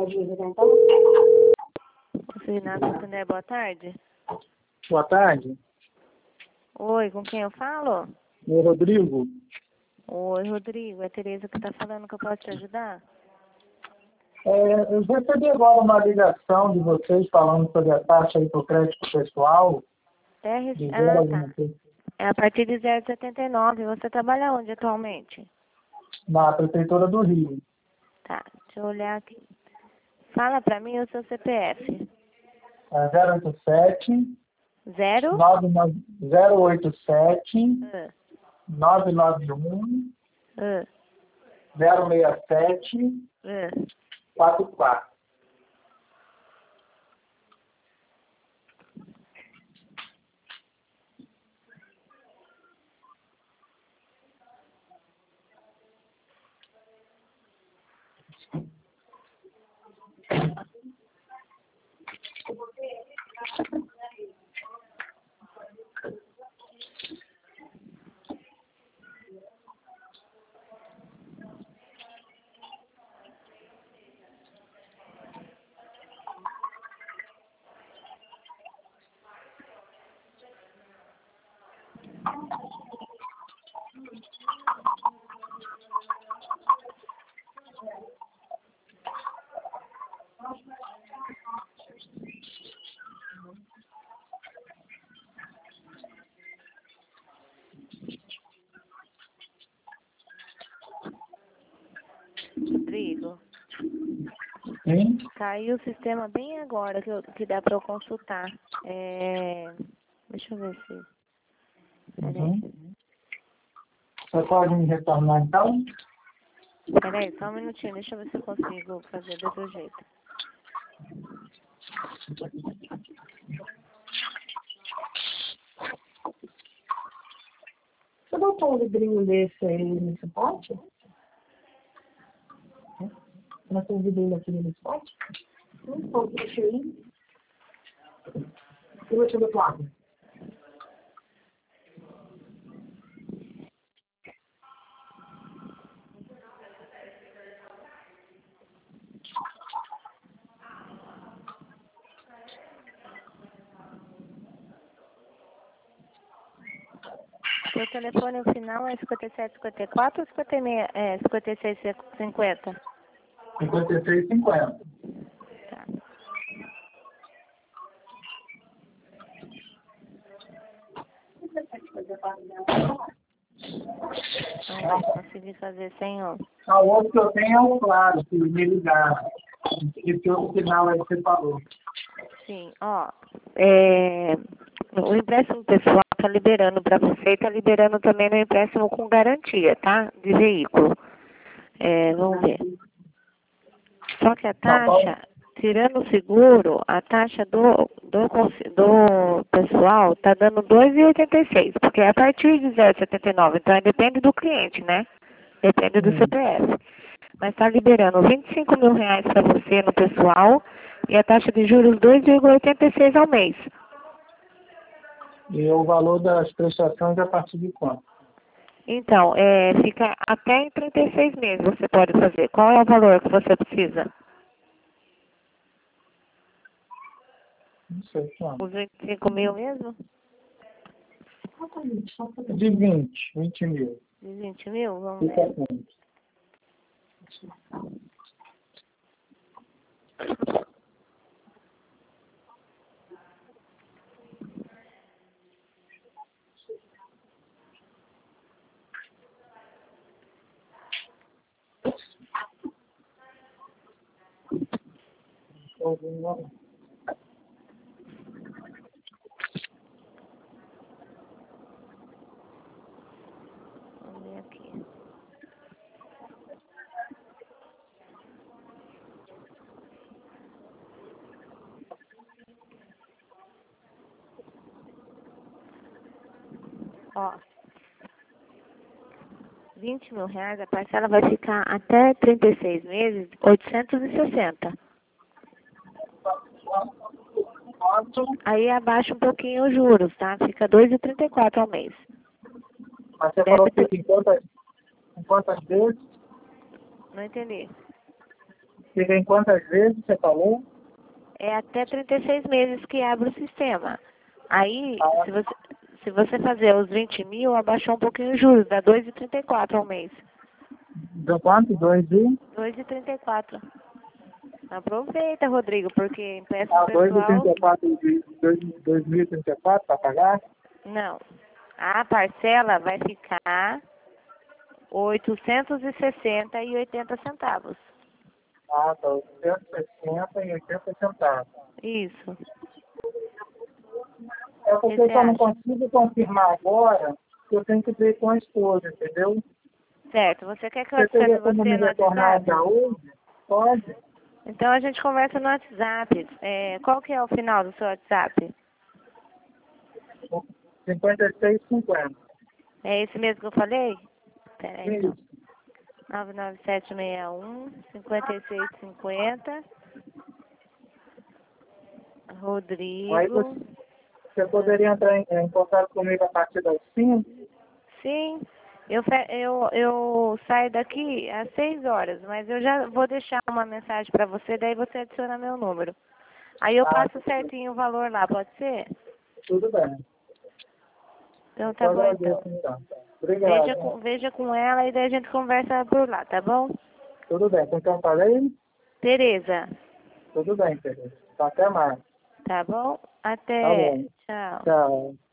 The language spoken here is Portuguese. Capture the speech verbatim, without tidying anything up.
dívida, então. Renato Santander, boa tarde. Boa tarde. Oi, com quem eu falo? Meu Rodrigo. Oi, Rodrigo. É a Tereza que está falando, que eu posso te ajudar? É, eu recebi agora uma ligação de vocês falando sobre a taxa aí para o crédito pessoal. R... De Ah, alguma tá. coisa. É a partir de zero vírgula setenta e nove. Você trabalha onde atualmente? Na Prefeitura do Rio. Tá, deixa eu olhar aqui. Fala pra mim o seu C P F. É zero oito sete, Zero? nove nove, zero oito sete, Ah, nove nove um, ah, zero seis sete, ah. quatro quatro. Rodrigo, Sim? caiu o sistema bem agora que, eu, que dá pra eu consultar. É... Deixa eu ver se... Peraí. Uhum. Você pode me retornar então? Peraí, só um minutinho. Deixa eu ver se eu consigo fazer do outro jeito. Você botou um livrinho desse aí no suporte? Não tem um livrinho daquele no suporte? Não, pô, deixa aí. E o outro do lado? Seu telefone o final é cinquenta e sete cinquenta e quatro ou cinquenta e seis, é, cinquenta e seis cinquenta? cinquenta e seis cinquenta. Tá. Vamos ver se consegui fazer sem o... A outra que eu tenho é o claro, que me ligaram. Esse outro final aí que você falou. Sim, ó. É, o empréstimo pessoal tá liberando para você e tá liberando também no empréstimo com garantia, tá? De veículo. É, vamos ver. Só que a taxa, tirando o seguro, a taxa do, do, consi- do pessoal tá dando dois vírgula oitenta e seis, porque é a partir de zero vírgula setenta e nove, então depende do cliente, né? Depende do Hum. C P F. Mas está liberando vinte e cinco mil reais para você no pessoal e a taxa de juros dois vírgula oitenta e seis ao mês. E o valor das prestações é a partir de quanto? Então, é, fica até em trinta e seis meses você pode fazer. Qual é o valor que você precisa? Não sei quanto. Os vinte e cinco mil mesmo? De vinte, vinte mil. De vinte mil? Vamos Fica ver. quanto? Vamos ver aqui. Ó, vinte mil reais, a parcela vai ficar até trinta e seis meses, oitocentos e sessenta. Aí abaixa um pouquinho os juros, tá? Fica dois vírgula trinta e quatro ao mês. Mas você Débito... falou que em quantas, em quantas vezes? Não entendi. E vem quantas vezes você falou? É até trinta e seis meses que abre o sistema. Aí, Ah. se você, se você fazer os vinte mil, abaixou um pouquinho os juros, dá dois vírgula trinta e quatro ao mês. Deu quanto? Dois e? dois vírgula trinta e quatro. Aproveita, Rodrigo, porque empréstimo Ah, dois e pessoal... trinta e quatro de dois mil e trinta e quatro para pagar? Não. A parcela vai ficar oitocentos e sessenta e oitenta centavos. Ah, tá. oitocentos e sessenta e oitenta centavos. Isso. É porque eu só não consigo confirmar agora, que eu tenho que ver com a esposa, entendeu? Certo. Você quer que eu Você adicione teria como você me no retornar WhatsApp? já hoje? Pode? Então a gente conversa no WhatsApp. É, qual que é o final do seu WhatsApp? cinquenta e seis cinquenta. É esse mesmo que eu falei? Pera aí, então. Isso. nove nove sete seis um, cinquenta e seis cinquenta. Rodrigo. Aí você, você poderia entrar em, em contato comigo a partir das cinco? Sim, eu, fe- eu, eu saio daqui às seis horas, mas eu já vou deixar uma mensagem para você, daí você adiciona meu número. Aí eu Ah, passo tudo certinho o valor lá, pode ser? Tudo bem. Então tá Eu bom então. agradeço, então. Obrigado. Veja com, veja com ela e daí a gente conversa por lá, tá bom? Tudo bem. Com quem eu falei? Tereza, Tudo bem, Tereza. Até mais. tá bom? Tá Até. bom. Tchau. Tchau.